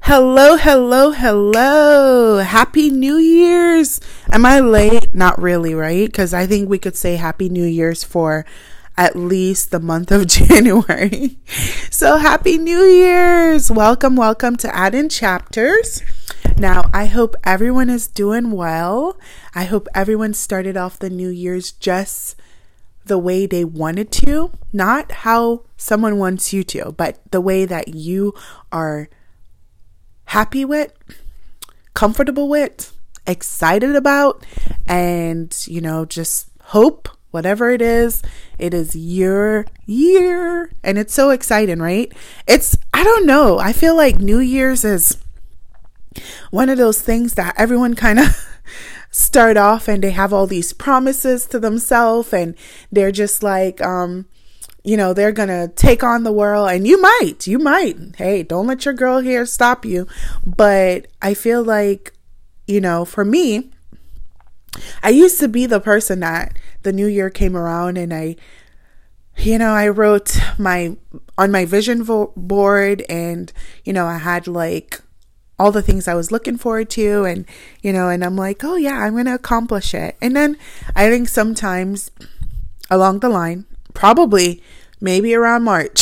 Hello, hello, hello. Happy New Year's. Am I late? Not really, right? Because I think we could say Happy New Year's for at least the month of January. So Happy New Year's. Welcome to Add In Chapters. Now, I hope everyone is doing well. I hope everyone started off the New Year's just the way they wanted to, not how someone wants you to, but the way that you are happy with, comfortable with, excited about, and, just hope whatever it is your year. And it's so exciting, right? I don't know. I feel like New Year's is one of those things that everyone kind of start off and they have all these promises to themselves and they're just like, they're going to take on the world, and you might, hey, don't let your girl here stop you. But I feel like, for me, I used to be the person that the new year came around and I wrote on my vision board, and, I had like all the things I was looking forward to, and, and I'm like, oh yeah, I'm going to accomplish it. And then I think sometimes along the line, probably maybe around March,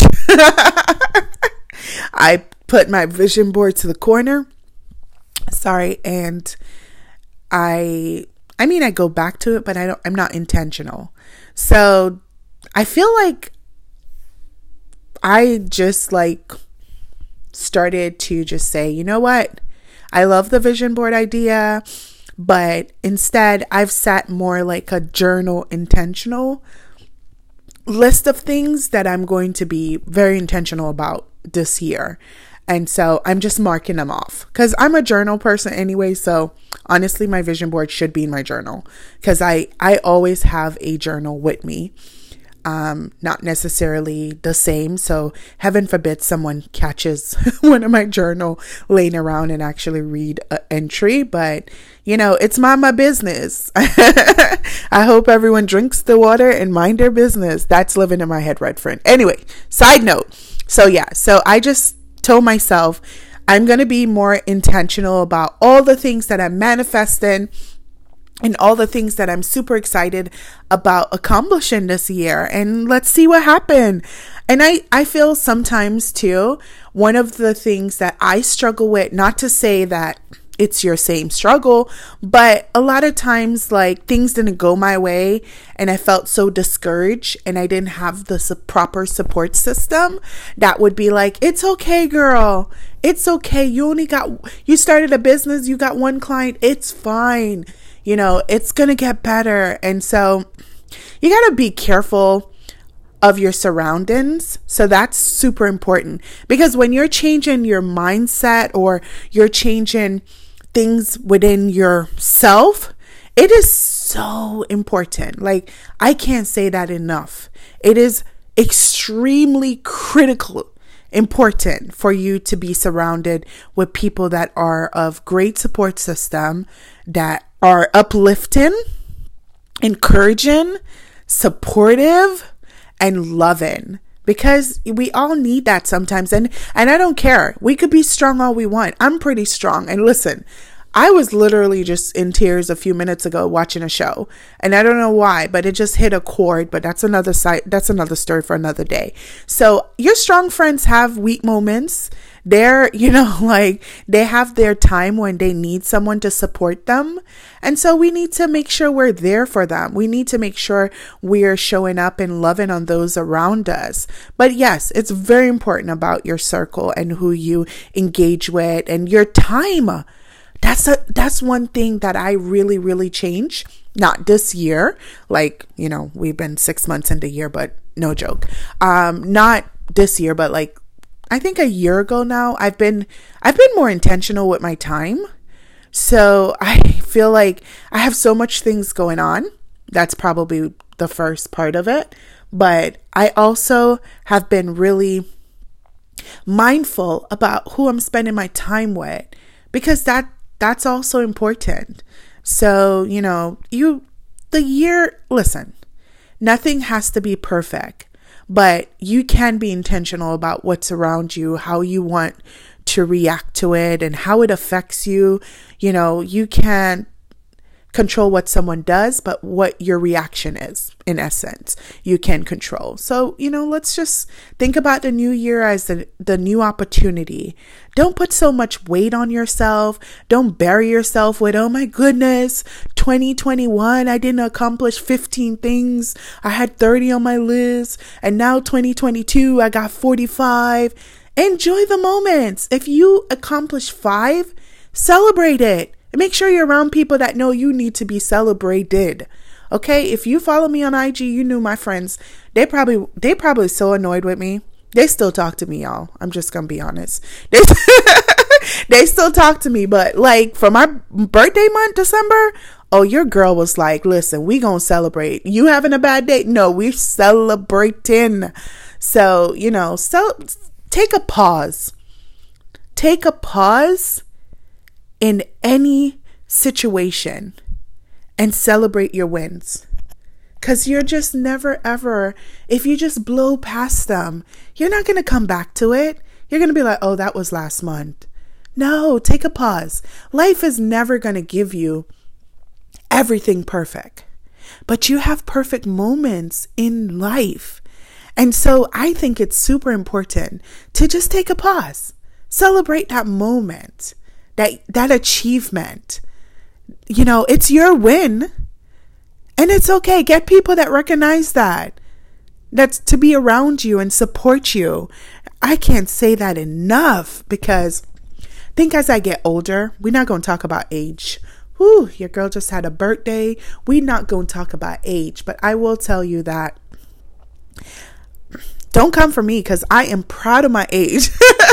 I put my vision board to the corner. And I go back to it, but I'm not intentional. So I feel like I just started to just say, you know what? I love the vision board idea, but instead I've set more like a journal intentional list of things that I'm going to be very intentional about this year. And so I'm just marking them off because I'm a journal person anyway. So honestly, my vision board should be in my journal because I always have a journal with me. Not necessarily the same. So heaven forbid someone catches one of my journal laying around and actually read an entry. But, it's my business. I hope everyone drinks the water and mind their business. That's living in my head, red friend. Anyway, side note. So I just told myself I'm going to be more intentional about all the things that I'm manifesting and all the things that I'm super excited about accomplishing this year. And let's see what happened. And I feel sometimes too, one of the things that I struggle with, not to say that it's your same struggle, but a lot of times things didn't go my way and I felt so discouraged and I didn't have the proper support system that would be like, it's okay, girl. It's okay. You started a business. You got one client. It's fine. It's going to get better. And so you got to be careful of your surroundings. So that's super important because when you're changing your mindset or you're changing things within yourself, it is so important. I can't say that enough. It is extremely critical important for you to be surrounded with people that are of great support system, that are uplifting, encouraging, supportive, and loving. Because we all need that sometimes. And I don't care. We could be strong all we want. I'm pretty strong. And listen, I was literally just in tears a few minutes ago watching a show. And I don't know why, but it just hit a chord. But that's another story for another day. So your strong friends have weak moments. They're, they have their time when they need someone to support them. And so we need to make sure we're there for them. We need to make sure we're showing up and loving on those around us. But yes, it's very important about your circle and who you engage with and your time. That's one thing that I really, really changed. Not this year. We've been 6 months into the year, but no joke. Not this year, but I think a year ago now, I've been more intentional with my time. So I feel like I have so much things going on. That's probably the first part of it. But I also have been really mindful about who I'm spending my time with, because that's also important. So, listen, nothing has to be perfect. But you can be intentional about what's around you, how you want to react to it and how it affects you. You know, you can't control what someone does, but what your reaction is, in essence, you can control. So, you know, let's just think about the new year as the new opportunity. Don't put so much weight on yourself. Don't bury yourself with, oh my goodness, 2021, I didn't accomplish 15 things. I had 30 on my list. And now 2022, I got 45. Enjoy the moments. If you accomplish 5, celebrate it. Make sure you're around people that know you need to be celebrated. Okay? If you follow me on IG, you knew my friends. They probably so annoyed with me. They still talk to me, y'all. I'm just gonna be honest. They still talk to me, but like for my birthday month, December, oh, your girl was like, listen, we gonna celebrate. You having a bad day? No, we're celebrating. So, you know, take a pause. Take a pause in any situation and celebrate your wins. Because you're just never ever, if you just blow past them, you're not going to come back to it. You're going to be like, oh, that was last month. No, take a pause. Life is never going to give you everything perfect, but you have perfect moments in life. And so I think it's super important to just take a pause, celebrate that moment. That achievement, you know, it's your win, and it's okay. Get people that recognize that's to be around you and support you. I can't say that enough, because I think as I get older, we're not going to talk about age. Whew, your girl just had a birthday. We're not going to talk about age, but I will tell you that don't come for me, because I am proud of my age.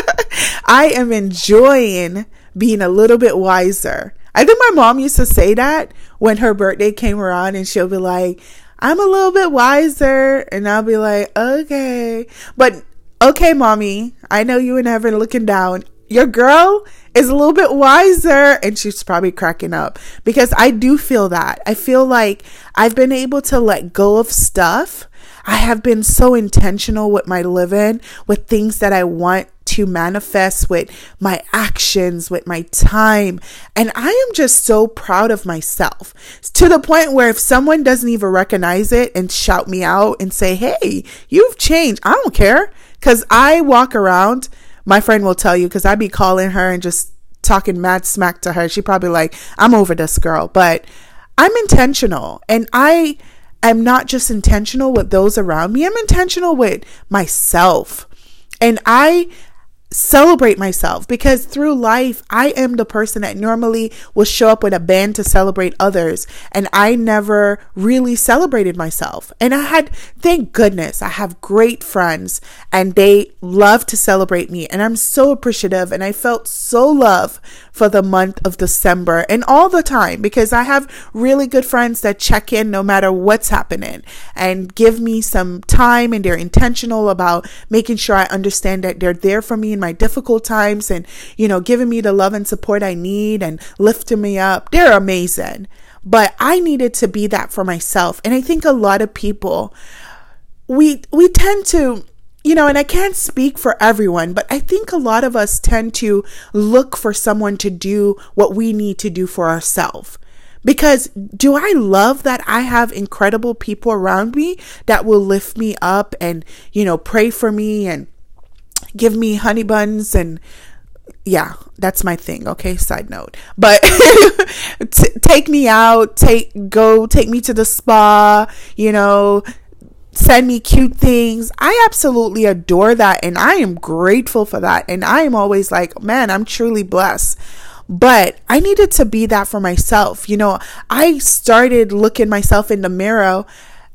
I am enjoying being a little bit wiser. I think my mom used to say that when her birthday came around, and she'll be like, I'm a little bit wiser. And I'll be like, okay. But okay, mommy, I know you were never looking down. Your girl is a little bit wiser. And she's probably cracking up, because I do feel that. I feel like I've been able to let go of stuff. I have been so intentional with my living, with things that I want to manifest, with my actions, with my time. And I am just so proud of myself, to the point where if someone doesn't even recognize it and shout me out and say, hey, you've changed, I don't care. Because I walk around, my friend will tell you, because I be calling her and just talking mad smack to her. She probably like, I'm over this girl. But I'm intentional, and I am not just intentional with those around me. I'm intentional with myself, and I celebrate myself, because through life, I am the person that normally will show up with a band to celebrate others. And I never really celebrated myself. And thank goodness, I have great friends, and they love to celebrate me. And I'm so appreciative. And I felt so loved for the month of December and all the time, because I have really good friends that check in no matter what's happening and give me some time, and they're intentional about making sure I understand that they're there for me in my difficult times, and, you know, giving me the love and support I need and lifting me up. They're amazing. But I needed to be that for myself. And I think a lot of people, we tend to, you know, and I can't speak for everyone, but I think a lot of us tend to look for someone to do what we need to do for ourselves. Because do I love that I have incredible people around me that will lift me up and, you know, pray for me and give me honey buns, and yeah, that's my thing. Okay. Side note, but take me out, take me to the spa, you know, send me cute things. I absolutely adore that. And I am grateful for that. And I am always like, man, I'm truly blessed. But I needed to be that for myself. You know, I started looking myself in the mirror,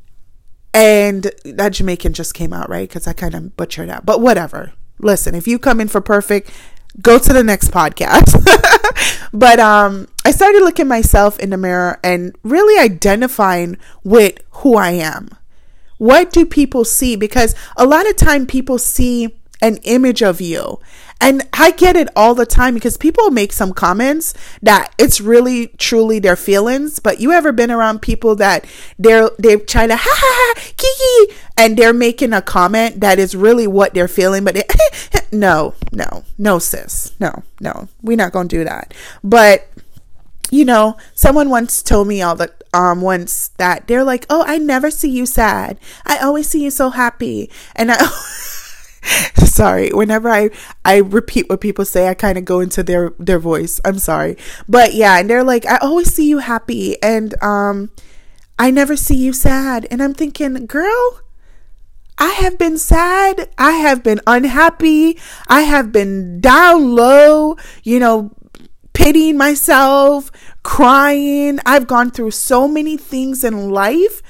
and that Jamaican just came out, right? Because I kind of butchered that, but whatever. Listen, if you come in for perfect, go to the next podcast. But I started looking myself in the mirror and really identifying with who I am. What do people see? Because a lot of time people see an image of you, And I get it all the time because people make some comments that it's really truly their feelings. But you ever been around people that they try to ha ha ha kiki, and they're making a comment that is really what they're feeling, but no sis, no, we're not gonna do that. But someone once told me once that they're like, oh, I never see you sad, I always see you so happy. And I sorry, whenever I repeat what people say, I kind of go into their voice. I'm sorry. But yeah, and they're like, I always see you happy, and I never see you sad. And I'm thinking, girl, I have been sad, I have been unhappy, I have been down low, pitying myself, crying. I've gone through so many things in life,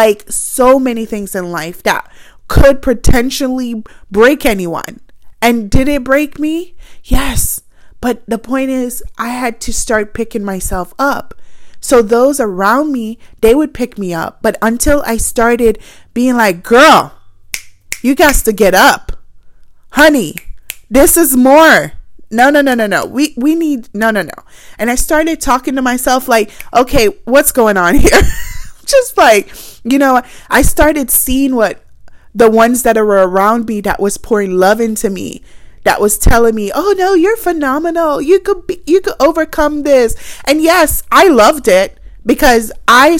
that could potentially break anyone. And did it break me? Yes. But the point is, I had to start picking myself up. So those around me, they would pick me up. But until I started being like, girl, you got to get up. Honey, this is more. No. We need, no. And I started talking to myself like, okay, what's going on here? Just like, I started seeing what the ones that are around me that was pouring love into me, that was telling me, oh no, you're phenomenal. You could overcome this. And yes, I loved it because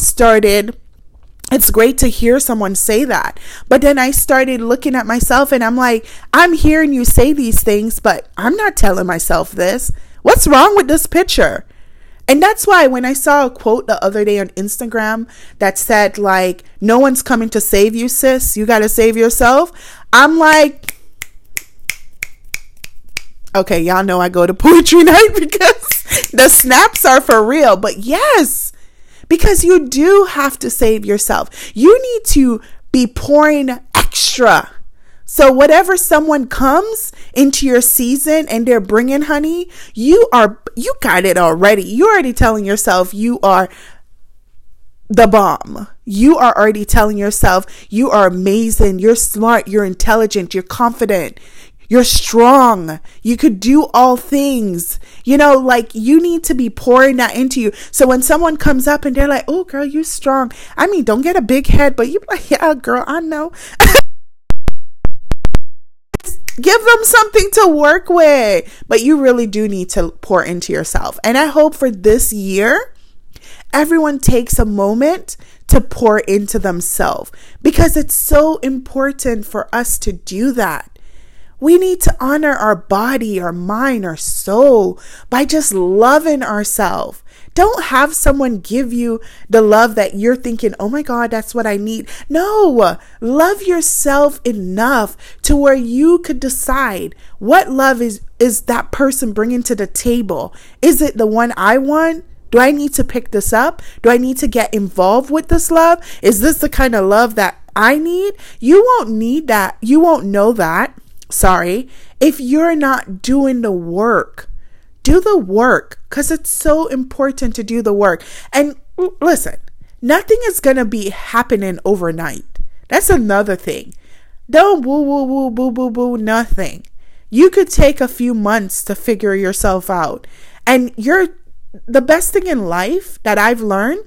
it's great to hear someone say that. But then I started looking at myself and I'm like, I'm hearing you say these things, but I'm not telling myself this. What's wrong with this picture? And that's why when I saw a quote the other day on Instagram that said like, no one's coming to save you, sis, you got to save yourself. I'm like, okay, y'all know I go to poetry night because the snaps are for real. But yes, because you do have to save yourself. You need to be pouring extra. So whatever someone comes into your season and they're bringing honey, you got it already. You're already telling yourself you are the bomb. You are already telling yourself you are amazing. You're smart. You're intelligent. You're confident. You're strong. You could do all things. You need to be pouring that into you. So when someone comes up and they're like, oh, girl, you strong. I mean, don't get a big head, but you're like, yeah, girl, I know. Give them something to work with. But you really do need to pour into yourself. And I hope for this year, everyone takes a moment to pour into themselves, because it's so important for us to do that. We need to honor our body, our mind, our soul by just loving ourselves. Don't have someone give you the love that you're thinking, oh my God, that's what I need. No, love yourself enough to where you could decide what love is that person bringing to the table. Is it the one I want? Do I need to pick this up? Do I need to get involved with this love? Is this the kind of love that I need? You won't need that. You won't know that. Sorry, if you're not doing the work. Do the work, because it's so important to do the work. And listen, nothing is going to be happening overnight. That's another thing. Don't woo, boo, boo, boo, nothing. You could take a few months to figure yourself out. And the best thing in life that I've learned,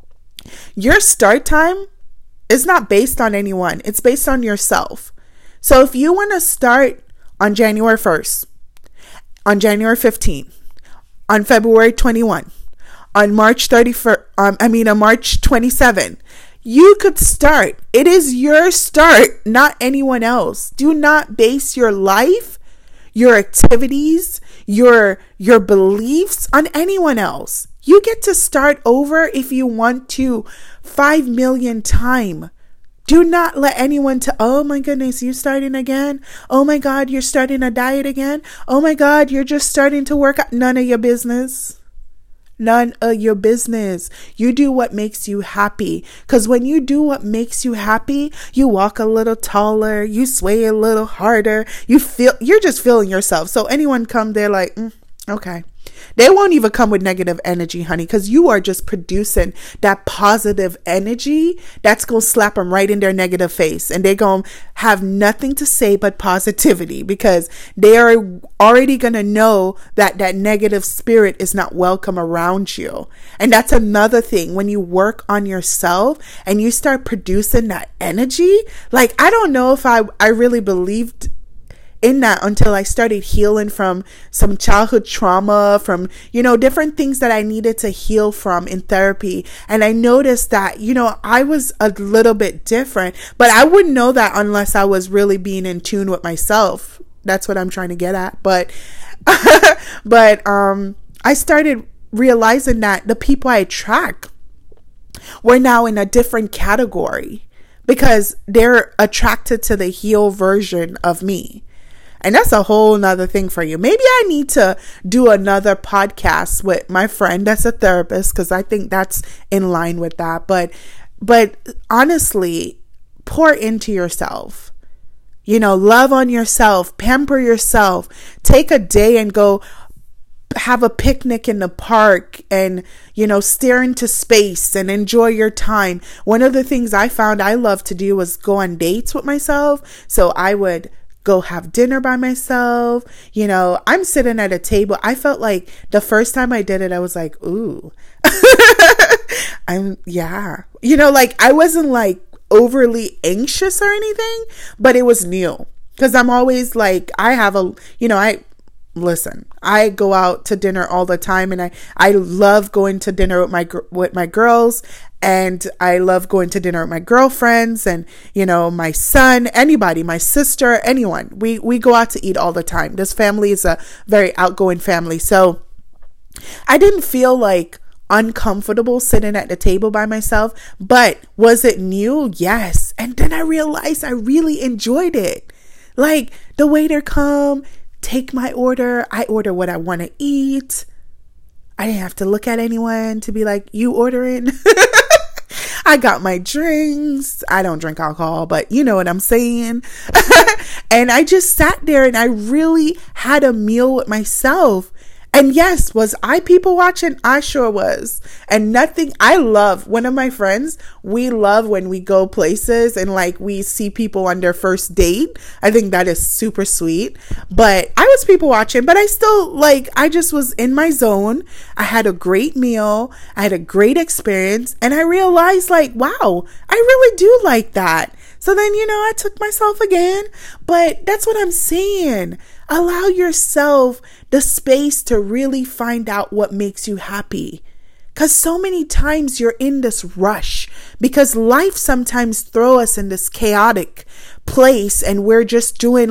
your start time is not based on anyone. It's based on yourself. So if you want to start on January 1st, on January 15th, on February 21, on March 31st, on March 27th, you could start. It is your start, not anyone else. Do not base your life, your activities, your beliefs on anyone else. You get to start over if you want to 5 million times. Do not let anyone oh my goodness, you starting again? Oh my God, you're starting a diet again? Oh my God, you're just starting to work out. None of your business. None of your business. You do what makes you happy. Because when you do what makes you happy, you walk a little taller, you sway a little harder, you're just feeling yourself. So anyone come there like, okay. They won't even come with negative energy, honey, because you are just producing that positive energy that's going to slap them right in their negative face. And they're going to have nothing to say but positivity, because they are already going to know that that negative spirit is not welcome around you. And that's another thing. When you work on yourself and you start producing that energy, like, I don't know if I really believed in that until I started healing from some childhood trauma, from, different things that I needed to heal from in therapy. And I noticed that, I was a little bit different, but I wouldn't know that unless I was really being in tune with myself. That's what I'm trying to get at. But, I started realizing that the people I attract were now in a different category, because they're attracted to the healed version of me. And that's a whole nother thing for you. Maybe I need to do another podcast with my friend that's a therapist, because I think that's in line with that. But honestly, pour into yourself. Love on yourself, pamper yourself. Take a day and go have a picnic in the park and, stare into space and enjoy your time. One of the things I found I love to do was go on dates with myself. So I would go have dinner by myself. I'm sitting at a table. I felt like the first time I did it, I was like, ooh, I wasn't like overly anxious or anything, but it was new, because I'm always like, I go out to dinner all the time, and I love going to dinner with my girls, and I love going to dinner with my girlfriends, and my son, anybody, my sister, anyone. We go out to eat all the time. This family is a very outgoing family, so I didn't feel like uncomfortable sitting at the table by myself. But was it new? Yes. And then I realized I really enjoyed it. Like, the waiter come, take my order. I order what I want to eat. I didn't have to look at anyone to be like, you ordering? I got my drinks. I don't drink alcohol, but you know what I'm saying. And I just sat there and I really had a meal with myself. And yes, was I people watching? I sure was. And I love, one of my friends, we love when we go places and like we see people on their first date. I think that is super sweet. But I was people watching, but I still I just was in my zone. I had a great meal. I had a great experience. And I realized wow, I really do like that. So then, I took myself again. But that's what I'm saying. Allow yourself the space to really find out what makes you happy. Because so many times you're in this rush, because life sometimes throw us in this chaotic place, and we're just doing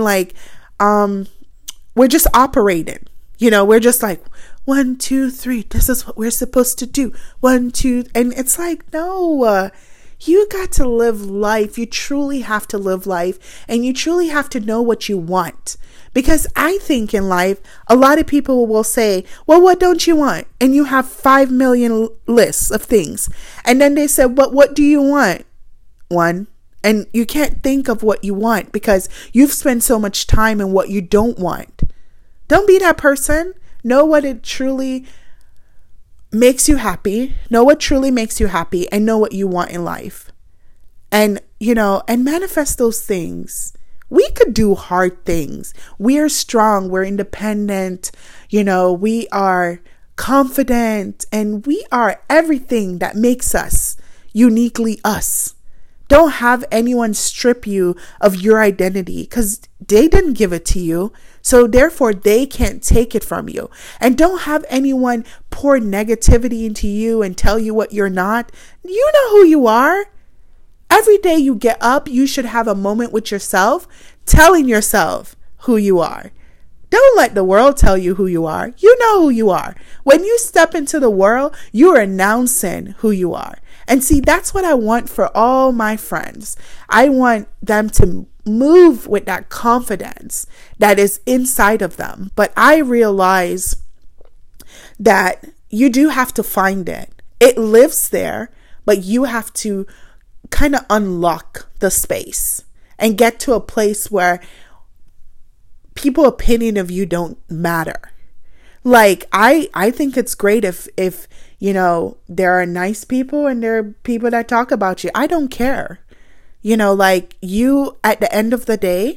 we're just operating. We're just like, 1, 2, 3. This is what we're supposed to do. 1, 2. And it's like, no, you got to live life. You truly have to live life, and you truly have to know what you want. Because I think in life, a lot of people will say, well, what don't you want? And you have 5 million lists of things. And then they say, but what do you want? One. And you can't think of what you want because you've spent so much time in what you don't want. Don't be that person. Know what it truly makes you happy. Know what truly makes you happy, and know what you want in life. And, and manifest those things. We could do hard things. We are strong. We're independent. We are confident, and we are everything that makes us uniquely us. Don't have anyone strip you of your identity, because they didn't give it to you. So therefore, they can't take it from you. And don't have anyone pour negativity into you and tell you what you're not. You know who you are. Every day you get up, you should have a moment with yourself, telling yourself who you are. Don't let the world tell you who you are. You know who you are. When you step into the world, you're announcing who you are. And see, that's what I want for all my friends. I want them to move with that confidence that is inside of them. But I realize that you do have to find it. It lives there, but you have to kind of unlock the space and get to a place where people's opinion of you don't matter. Like, I think it's great if, you know, there are nice people and there are people that talk about you. I don't care. You know, like, you, at the end of the day,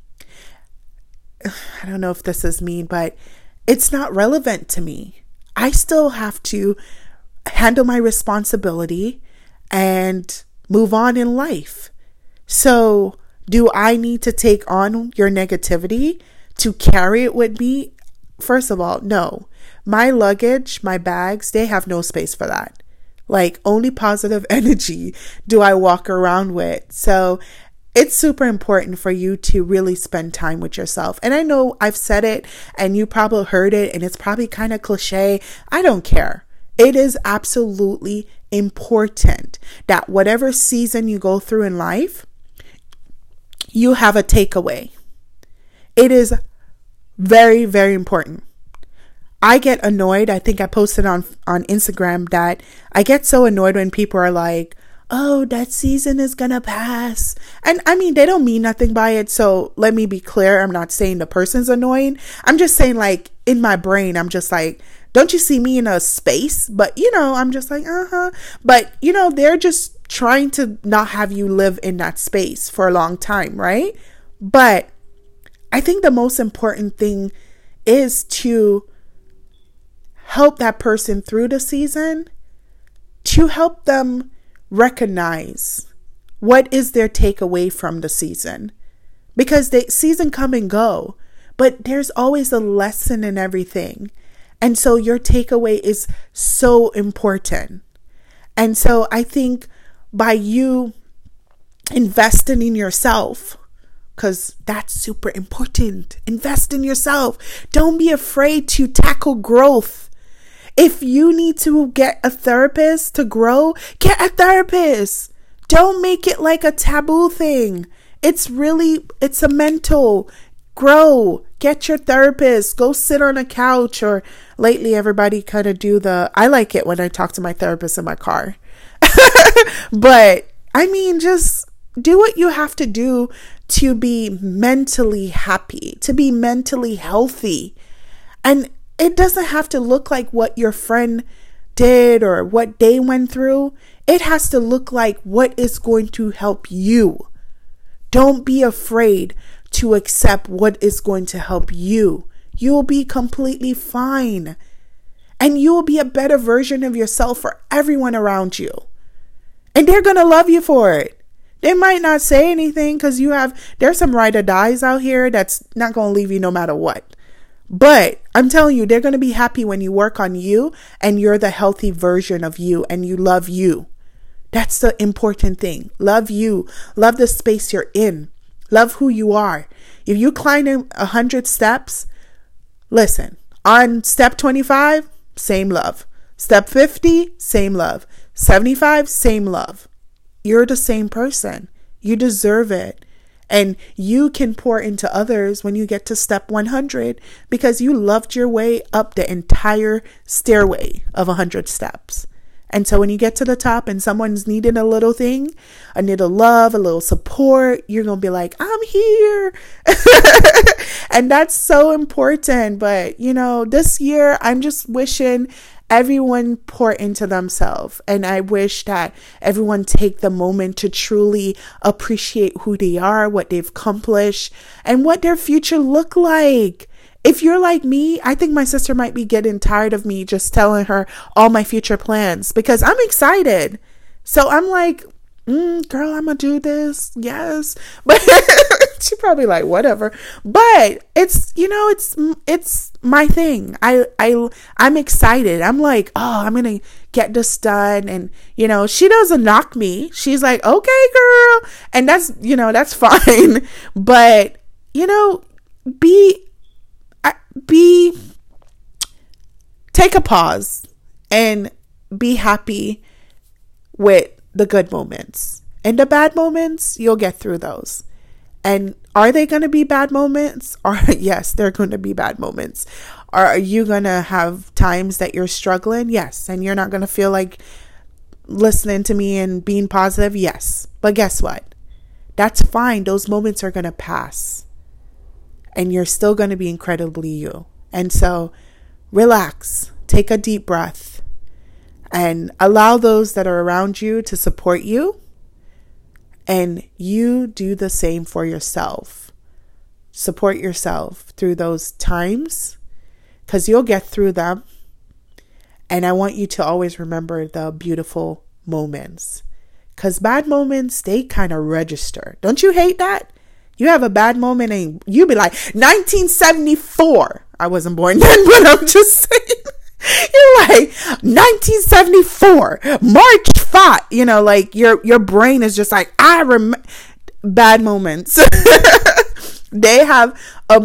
I don't know if this is mean, but it's not relevant to me. I still have to handle my responsibility and move on in life. So, do I need to take on your negativity to carry it with me? First of all, no. My luggage, my bags, they have no space for that. Like, only positive energy do I walk around with. So it's super important for you to really spend time with yourself. And I know I've said it and you probably heard it and it's probably kind of cliche. I don't care. It is absolutely important that whatever season you go through in life, you have a takeaway. It is very, very important. I get annoyed. I think I posted on Instagram that I get so annoyed when people are like, oh, that season is gonna pass. And I mean, they don't mean nothing by it. So let me be clear. I'm not saying the person's annoying. I'm just saying, like, in my brain, I'm just like, don't you see me in a space? But, you know, I'm just like, But, you know, they're just trying to not have you live in that space for a long time, right? But I think the most important thing is to help that person through the season, to help them recognize what is their takeaway from the season. Because the season come and go, but there's always a lesson in everything. And so your takeaway is so important. And so I think by you investing in yourself, because that's super important, invest in yourself. Don't be afraid to tackle growth. If you need to get a therapist to grow, get a therapist. Don't make it like a taboo thing. It's a mental. Grow. Get your therapist. Go sit on a couch. Or lately everybody kind of I like it when I talk to my therapist in my car. But I mean, just do what you have to do to be mentally happy, to be mentally healthy. And it doesn't have to look like what your friend did or what they went through. It has to look like what is going to help you. Don't be afraid to accept what is going to help you. You will be completely fine. And you will be a better version of yourself for everyone around you. And they're going to love you for it. They might not say anything because there's some ride or dies out here that's not going to leave you no matter what. But I'm telling you, they're going to be happy when you work on you and you're the healthy version of you and you love you. That's the important thing. Love you. Love the space you're in. Love who you are. If you climb 100 steps, listen, on step 25, same love. Step 50, same love. 75, same love. You're the same person. You deserve it. And you can pour into others when you get to step 100 because you loved your way up the entire stairway of 100 steps. And so when you get to the top and someone's needing a little thing, a little love, a little support, you're going to be like, I'm here. And that's so important. But, you know, this year, I'm just wishing everyone pour into themselves. And I wish that everyone take the moment to truly appreciate who they are, what they've accomplished, and what their future look like. If you're like me, I think my sister might be getting tired of me just telling her all my future plans because I'm excited. So I'm like, girl, I'm gonna do this. Yes. But she probably like, whatever. But it's, you know, it's my thing. I'm excited. I'm like, oh, I'm gonna get this done. And, you know, she doesn't knock me. She's like, okay, girl. And that's, you know, that's fine. But, you know, take a pause and be happy with the good moments. And the bad moments, you'll get through those. And are they going to be bad moments? Or yes, they're going to be bad moments. Are you going to have times that you're struggling? Yes. And you're not going to feel like listening to me and being positive? Yes. But guess what? That's fine. Those moments are going to pass. And you're still going to be incredibly you. And so relax, take a deep breath, and allow those that are around you to support you. And you do the same for yourself. Support yourself through those times, because you'll get through them. And I want you to always remember the beautiful moments, because bad moments, they kind of register. Don't you hate that? You have a bad moment and you be like, 1974. I wasn't born then, but I'm just saying. You're like, 1974, March 5. You know, like your brain is just like, I remember. Bad moments. They have a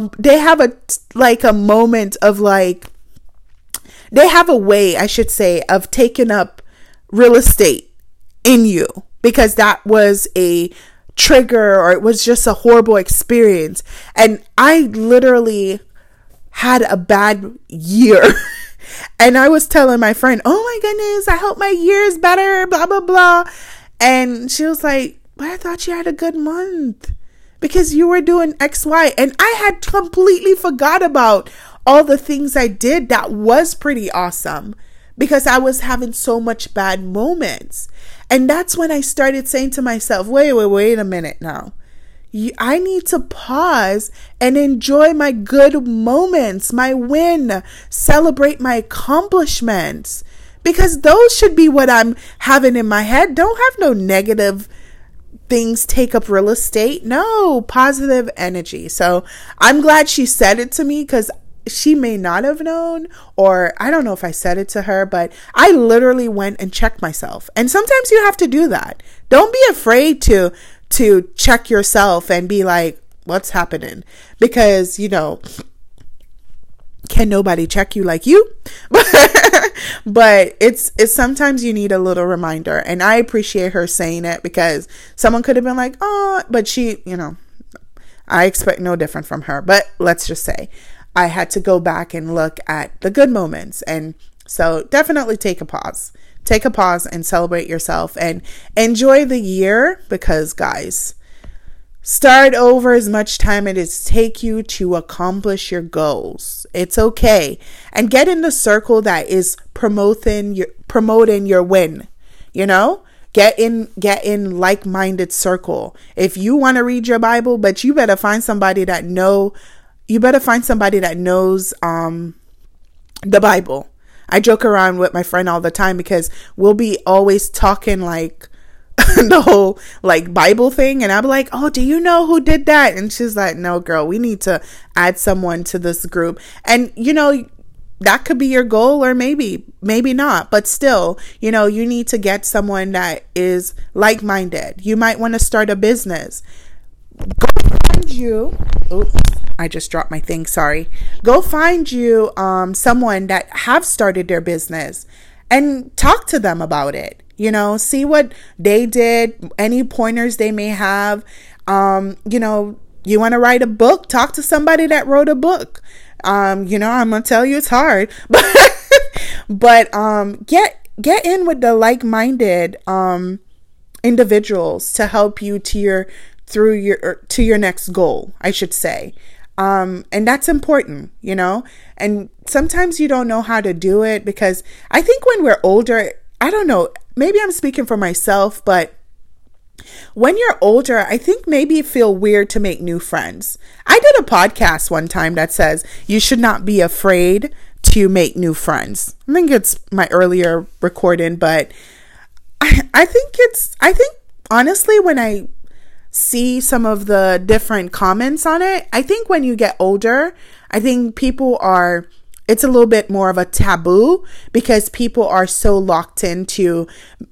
moment of like, they have a way, I should say, of taking up real estate in you, because that was a trigger, or it was just a horrible experience. And I literally had a bad year. And I was telling my friend, oh my goodness, I hope my year is better, blah, blah, blah. And she was like, but I thought you had a good month because you were doing X, Y. And I had completely forgot about all the things I did that was pretty awesome, because I was having so much bad moments. And that's when I started saying to myself, wait a minute now. I need to pause and enjoy my good moments, my win, celebrate my accomplishments, because those should be what I'm having in my head. Don't have no negative things take up real estate. No, positive energy. So I'm glad she said it to me, because she may not have known, or I don't know if I said it to her, but I literally went and checked myself. And sometimes you have to do that. Don't be afraid to check yourself and be like, what's happening? Because, you know, can nobody check you like you? But it's sometimes you need a little reminder. And I appreciate her saying it, because someone could have been like, oh, but she, you know, I expect no different from her. But let's just say I had to go back and look at the good moments. And so definitely take a pause. Take a pause and celebrate yourself and enjoy the year, because guys, start over as much time it is take you to accomplish your goals. It's okay. And get in the circle that is promoting your win. You know, get in like-minded circle. If you want to read your Bible, but you better find somebody that knows the Bible. I joke around with my friend all the time, because we'll be always talking like the whole like Bible thing. And I'll be like, oh, do you know who did that? And she's like, no, girl, we need to add someone to this group. And, you know, that could be your goal, or maybe not. But still, you know, you need to get someone that is like-minded. You might want to start a business. Go find you. Oops. I just dropped my thing. Sorry. Go find you someone that have started their business and talk to them about it. You know, see what they did, any pointers they may have. You know, you want to write a book, talk to somebody that wrote a book. You know, I'm going to tell you it's hard, but get in with the like-minded individuals to help you to your next goal, I should say. And that's important, you know, and sometimes you don't know how to do it, because I think when we're older, I don't know, maybe I'm speaking for myself, but when you're older, I think maybe it feel weird to make new friends. I did a podcast one time that says you should not be afraid to make new friends. I think it's my earlier recording, but I think honestly, when I see some of the different comments on it, I think when you get older, I think it's a little bit more of a taboo, because people are so locked into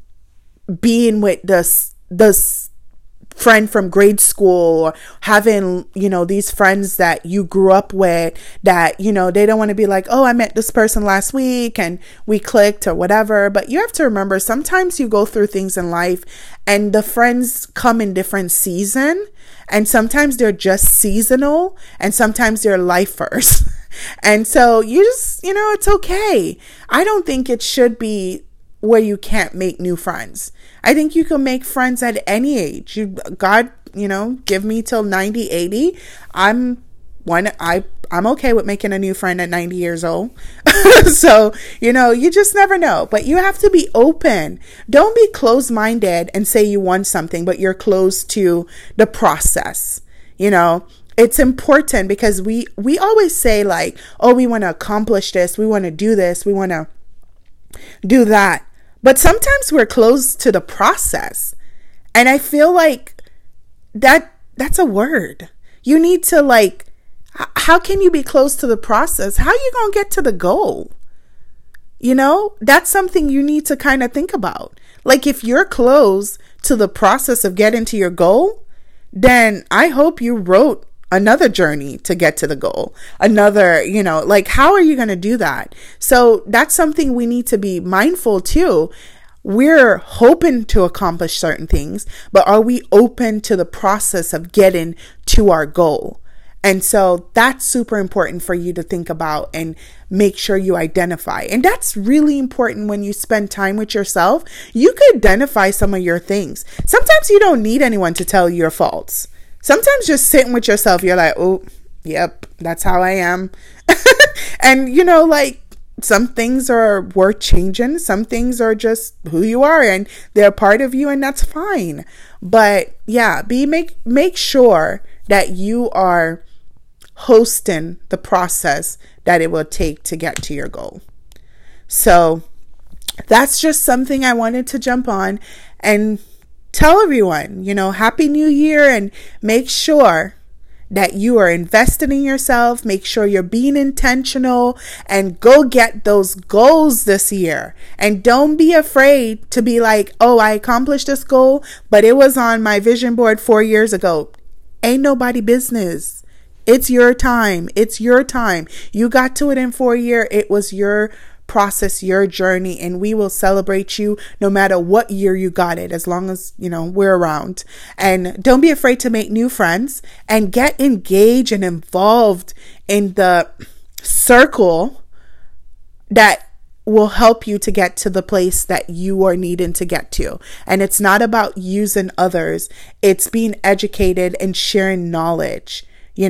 being with this friend from grade school, or having, you know, these friends that you grew up with, that, you know, they don't want to be like, oh, I met this person last week and we clicked or whatever. But you have to remember, sometimes you go through things in life and the friends come in different season, and sometimes they're just seasonal, and sometimes they're lifers. And so you just, you know, it's okay. I don't think it should be where you can't make new friends. I think you can make friends at any age. God, you know, give me till 90, 80. I I'm okay with making a new friend at 90 years old. So, you just never know. But you have to be open. Don't be closed-minded and say you want something, but you're closed to the process. It's important because we always say like, oh, we want to accomplish this. We want to do this. We want to do that. But sometimes we're closed to the process. And I feel like that's a word. You need to like, how can you be close to the process? How are you going to get to the goal? That's something you need to kind of think about. Like if you're close to the process of getting to your goal, then I hope you wrote another journey to get to the goal. Another, like how are you going to do that? So that's something we need to be mindful too. We're hoping to accomplish certain things, but are we open to the process of getting to our goal? And so that's super important for you to think about and make sure you identify. And that's really important when you spend time with yourself. You could identify some of your things. Sometimes you don't need anyone to tell you your faults. Sometimes just sitting with yourself, you're like, oh, yep, that's how I am. And, like some things are worth changing. Some things are just who you are and they're part of you and that's fine. But yeah, make sure that you are hosting the process that it will take to get to your goal. So that's just something I wanted to jump on and tell everyone, Happy New Year, and make sure that you are investing in yourself. Make sure you're being intentional and go get those goals this year. And don't be afraid to be like, oh, I accomplished this goal, but it was on my vision board 4 years ago. Ain't nobody business. It's your time. It's your time. You got to it in 4 years. It was your process, your journey, and we will celebrate you no matter what year you got it, as long as, we're around. And don't be afraid to make new friends and get engaged and involved in the circle that will help you to get to the place that you are needing to get to. And it's not about using others. It's being educated and sharing knowledge.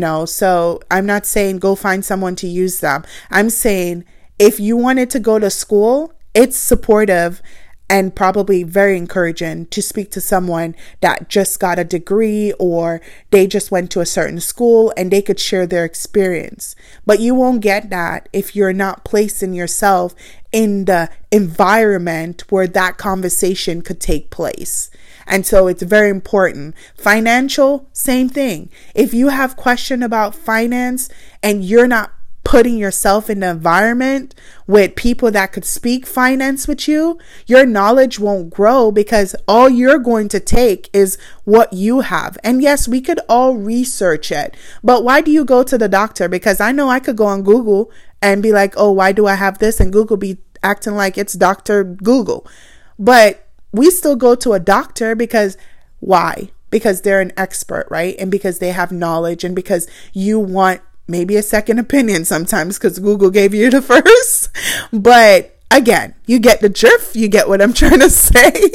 So I'm not saying go find someone to use them. I'm saying if you wanted to go to school, it's supportive and probably very encouraging to speak to someone that just got a degree or they just went to a certain school and they could share their experience. But you won't get that if you're not placing yourself in the environment where that conversation could take place. And so it's very important. Financial, same thing. If you have question about finance and you're not putting yourself in the environment with people that could speak finance with you, your knowledge won't grow because all you're going to take is what you have. And yes, we could all research it, but why do you go to the doctor? Because I know I could go on Google and be like, oh, why do I have this? And Google be acting like it's Dr. Google. But we still go to a doctor because why? Because they're an expert, right? And because they have knowledge and because you want maybe a second opinion sometimes because Google gave you the first. But again, you get the drift. You get what I'm trying to say.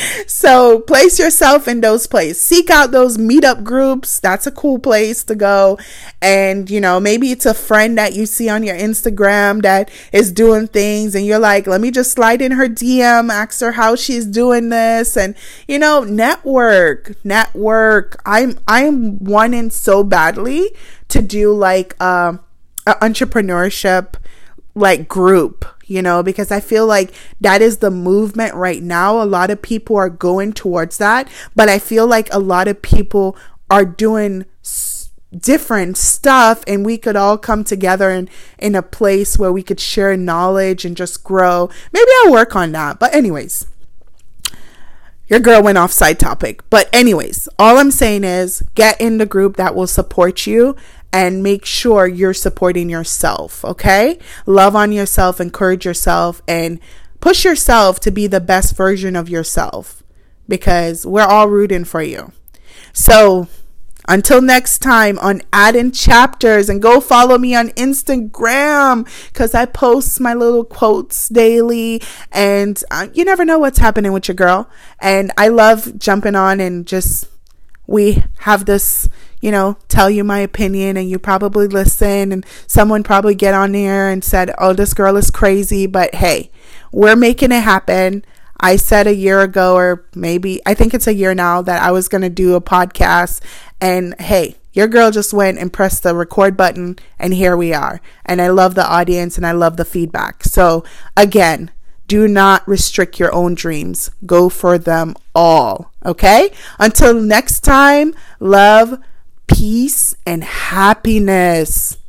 So place yourself in those places. Seek out those meetup groups. That's a cool place to go. And, maybe it's a friend that you see on your Instagram that is doing things and you're like, let me just slide in her DM, ask her how she's doing this. And, network. I'm wanting so badly to do like a entrepreneurship like group, because I feel like that is the movement right now. A lot of people are going towards that, but I feel like a lot of people are doing different stuff and we could all come together in a place where we could share knowledge and just grow. Maybe I'll work on that. But anyways, your girl went off side topic. But anyways, all I'm saying is get in the group that will support you and make sure you're supporting yourself, okay? Love on yourself, encourage yourself, and push yourself to be the best version of yourself because we're all rooting for you. So until next time on Adding Chapters, and go follow me on Instagram because I post my little quotes daily and you never know what's happening with your girl. And I love jumping on and just we have this, tell you my opinion, and you probably listen, and someone probably get on there and said, oh, this girl is crazy. But hey, we're making it happen. I said a year ago, or maybe I think it's a year now, that I was going to do a podcast, and hey, your girl just went and pressed the record button, and here we are. And I love the audience, and I love the feedback. So again, do not restrict your own dreams. Go for them all. Okay? Until next time, love, peace, and happiness.